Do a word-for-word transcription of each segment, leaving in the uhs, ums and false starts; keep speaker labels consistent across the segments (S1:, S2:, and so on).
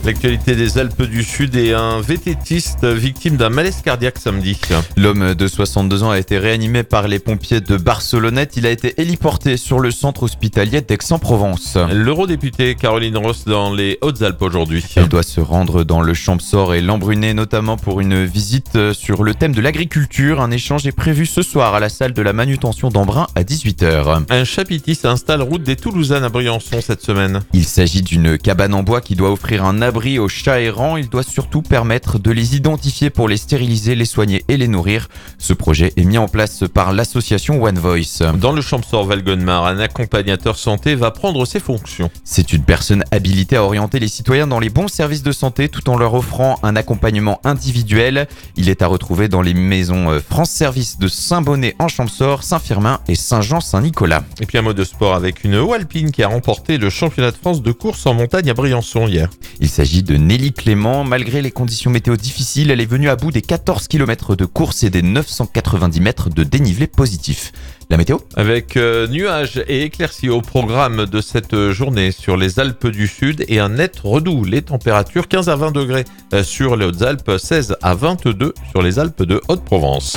S1: L'actualité des Alpes du Sud et un vététiste victime d'un malaise cardiaque samedi.
S2: L'homme de soixante-deux ans a été réanimé par les pompiers de Barcelonnette. Il a été héliporté sur le centre hospitalier d'Aix-en-Provence.
S1: L'eurodéputée Caroline Ross dans les Hautes-Alpes aujourd'hui.
S2: Elle doit se rendre dans le Champsaur et l'Embrunet, notamment pour une visite sur le thème de l'agriculture. Un échange est prévu ce soir à la salle de la manutention d'Embrun à dix-huit heures.
S1: Un chapitis s'installe route des Toulousanes à Briançon cette semaine.
S2: Il s'agit d'une cabane en bois qui doit offrir un abri aux chats errants. Il doit surtout permettre de les identifier pour les stériliser, les soigner et les nourrir. Ce projet est mis en place par l'association One Voice.
S1: Dans le Champsaur Valgonmar, un accompagnateur santé va prendre ses fonctions.
S2: C'est une personne habilitée à orienter les citoyens dans les bons services de santé tout en leur offrant un accompagnement individuel. Il est à retrouver dans les maisons France Service de Saint-Bonnet en Champsaur, Saint-Firmin et Saint-Jean-Saint-Nicolas.
S1: Et puis un mot de sport avec une haut alpine qui a remporté le championnat de France de course en montagne à Briançon hier.
S2: Il s'agit de Nelly Clément. Malgré les conditions météo difficiles, elle est venue à bout des quatorze kilomètres de course et des neuf cent quatre-vingt-dix mètres de dénivelé positif. La météo ?
S1: Avec euh, nuages et éclaircies au programme de cette journée sur les Alpes du Sud et un net redoux. Les températures quinze à vingt degrés sur les Hautes-Alpes, seize à vingt-deux sur les Alpes de Haute-Provence.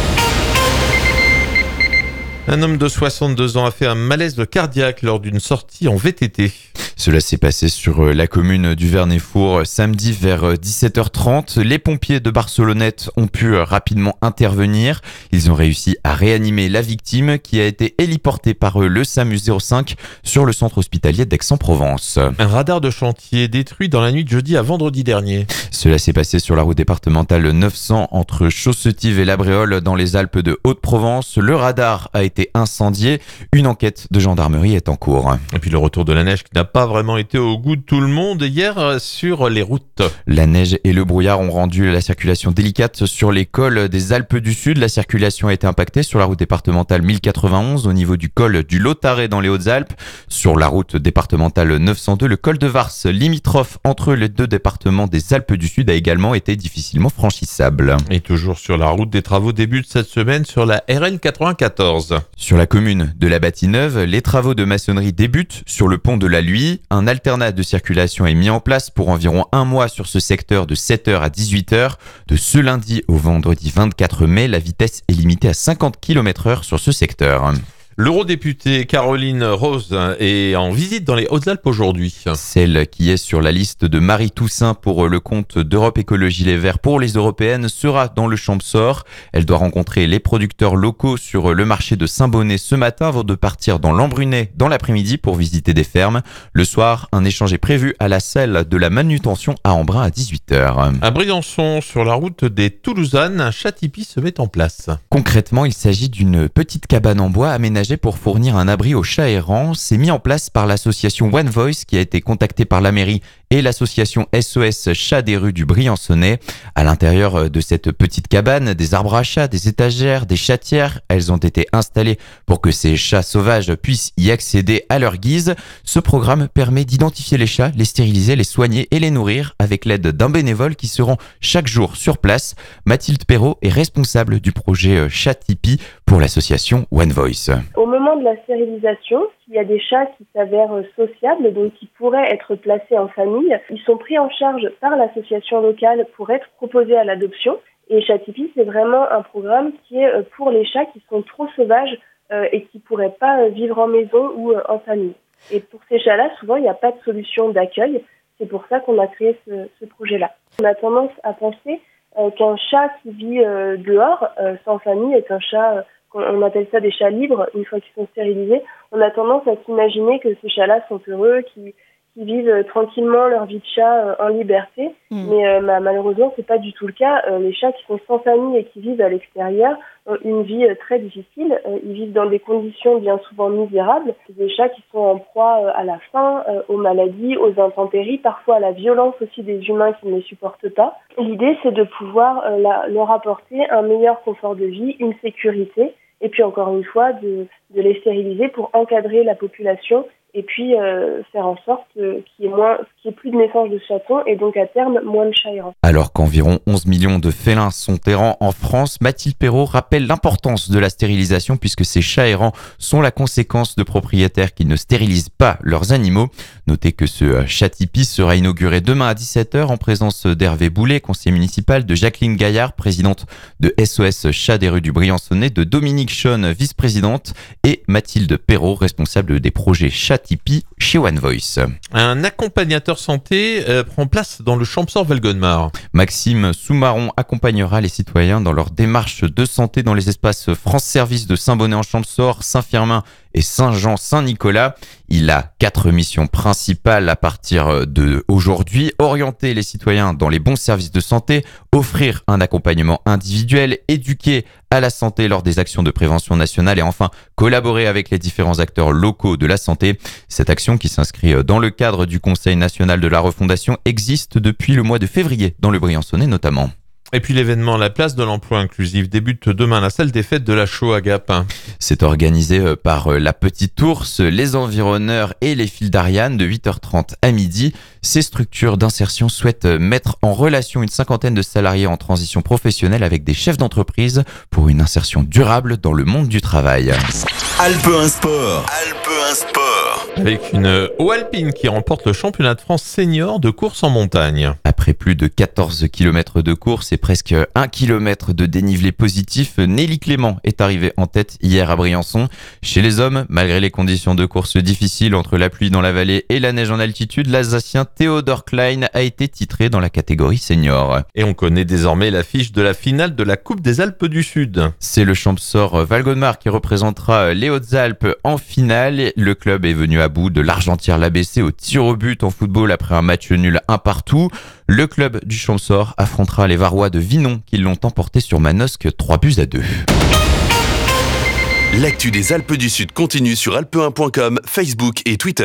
S1: Un homme de soixante-deux ans a fait un malaise cardiaque lors d'une sortie en V T T.
S2: Cela s'est passé sur la commune du Vernet-Four samedi vers dix-sept heures trente. Les pompiers de Barcelonnette ont pu rapidement intervenir. Ils ont réussi à réanimer la victime qui a été héliportée par le SAMU zéro cinq sur le centre hospitalier d'Aix-en-Provence.
S1: Un radar de chantier détruit dans la nuit de jeudi à vendredi dernier.
S2: Cela s'est passé sur la route départementale neuf cents entre Chaussetive et Labréole dans les Alpes de Haute-Provence. Le radar a été incendié. Une enquête de gendarmerie est en cours.
S1: Et puis le retour de la neige qui n'a pas vraiment été au goût de tout le monde hier sur les routes.
S2: La neige et le brouillard ont rendu la circulation délicate sur les cols des Alpes du Sud. La circulation a été impactée sur la route départementale mille quatre-vingt-onze au niveau du col du Lautaret dans les Hautes-Alpes. Sur la route départementale neuf cent deux, le col de Vars, limitrophe entre les deux départements des Alpes du Sud, a également été difficilement franchissable.
S1: Et toujours sur la route, des travaux débutent cette semaine sur la R N quatre-vingt-quatorze.
S2: Sur la commune de la Bâtie-Neuve, les travaux de maçonnerie débutent sur le pont de la Luye. Un alternat de circulation est mis en place pour environ un mois sur ce secteur de sept heures à dix-huit heures. De ce lundi au vendredi vingt-quatre mai, la vitesse est limitée à cinquante kilomètres heure sur ce secteur.
S1: L'eurodéputée Caroline Ross est en visite dans les Hautes-Alpes aujourd'hui.
S2: Celle qui est sur la liste de Marie Toussaint pour le compte d'Europe Écologie Les Verts pour les européennes sera dans le Champsaur. Elle doit rencontrer les producteurs locaux sur le marché de Saint-Bonnet ce matin avant de partir dans l'Embrunet dans l'après-midi pour visiter des fermes. Le soir, un échange est prévu à la salle de la manutention à Embrun à dix-huit heures.
S1: À Briançon, sur la route des Toulousanes, un chat tipi se met en place.
S2: Concrètement, il s'agit d'une petite cabane en bois aménagée pour fournir un abri aux chats errants. C'est mis en place par l'association One Voice qui a été contactée par la mairie et l'association S O S Chats des rues du Briançonnais. À l'intérieur de cette petite cabane, des arbres à chats, des étagères, des chatières, elles ont été installées pour que ces chats sauvages puissent y accéder à leur guise. Ce programme permet d'identifier les chats, les stériliser, les soigner et les nourrir avec l'aide d'un bénévole qui se rend chaque jour sur place. Mathilde Perrault est responsable du projet Chat Tipi pour l'association One Voice.
S3: Au moment de la stérilisation, s'il y a des chats qui s'avèrent sociables, donc qui pourraient être placés en famille, ils sont pris en charge par l'association locale pour être proposés à l'adoption. Et Chat Tipi, c'est vraiment un programme qui est pour les chats qui sont trop sauvages euh, et qui ne pourraient pas vivre en maison ou euh, en famille. Et pour ces chats-là, souvent, il n'y a pas de solution d'accueil. C'est pour ça qu'on a créé ce, ce projet-là. On a tendance à penser euh, qu'un chat qui vit euh, dehors, euh, sans famille, est un chat... Euh, on appelle ça des chats libres, une fois qu'ils sont stérilisés. On a tendance à s'imaginer que ces chats-là sont heureux, qu'ils, qu'ils vivent tranquillement leur vie de chat en liberté. Mmh. Mais euh, malheureusement, c'est pas du tout le cas. Euh, les chats qui sont sans famille et qui vivent à l'extérieur ont une vie euh, très difficile. Euh, ils vivent dans des conditions bien souvent misérables. C'est des chats qui sont en proie euh, à la faim, euh, aux maladies, aux intempéries, parfois à la violence aussi des humains qui ne les supportent pas. L'idée, c'est de pouvoir euh, la, leur apporter un meilleur confort de vie, une sécurité, et puis encore une fois, de, de les stériliser pour encadrer la population et puis euh, faire en sorte euh, qu'il y ait moins, qu'il y ait plus de naissance de chatons et donc à terme moins de chats errants.
S2: Alors qu'environ onze millions de félins sont errants en France, Mathilde Perrault rappelle l'importance de la stérilisation puisque ces chats errants sont la conséquence de propriétaires qui ne stérilisent pas leurs animaux. Notez que ce chat-tipi sera inauguré demain à dix-sept heures en présence d'Hervé Boulet, conseiller municipal, de Jacqueline Gaillard, présidente de S O S Chat des rues du Briançonnais, de Dominique Schoen, vice-présidente, et Mathilde Perrault, responsable des projets chat-tipi chez One Voice.
S1: Un accompagnateur santé euh, prend place dans le Champsaur Valgodemar.
S2: Maxime Soumaron accompagnera les citoyens dans leur démarche de santé dans les espaces France Service de Saint-Bonnet-en-Champsaur, Saint-Firmin et Saint-Jean-Saint-Nicolas. Il a quatre missions principales à partir de aujourd'hui: orienter les citoyens dans les bons services de santé, offrir un accompagnement individuel, éduquer à la santé lors des actions de prévention nationale et enfin collaborer avec les différents acteurs locaux de la santé. Cette action, qui s'inscrit dans le cadre du Conseil national de la refondation, existe depuis le mois de février dans le Briançonnais notamment.
S1: Et puis l'événement La place de l'emploi inclusif débute demain à la salle des fêtes de la Chaux à Gap.
S2: C'est organisé par La Petite Ourse, les Environneurs et les Fils d'Ariane de huit heures trente à midi. Ces structures d'insertion souhaitent mettre en relation une cinquantaine de salariés en transition professionnelle avec des chefs d'entreprise pour une insertion durable dans le monde du travail.
S4: Alpe un Sport. Alpe un Sport.
S1: Avec une eau alpine qui remporte le championnat de France senior de course en montagne.
S2: Après plus de quatorze kilomètres de course et presque un kilomètre de dénivelé positif, Nelly Clément est arrivée en tête hier à Briançon. Chez les hommes, malgré les conditions de course difficiles entre la pluie dans la vallée et la neige en altitude, l'Alsacien Theodor Klein a été titré dans la catégorie senior.
S1: Et on connaît désormais l'affiche de la finale de la Coupe des Alpes du Sud.
S2: C'est le Champsaur Valgodemar qui représentera les Hautes-Alpes en finale. Le club est venu à bout de l'Argentière-l'A B C au tir au but en football après un match nul un partout. Le club du Champsaur affrontera les Varois de Vinon qui l'ont emporté sur Manosque trois buts à deux.
S4: L'actu des Alpes du Sud continue sur alpe un point com, Facebook et Twitter.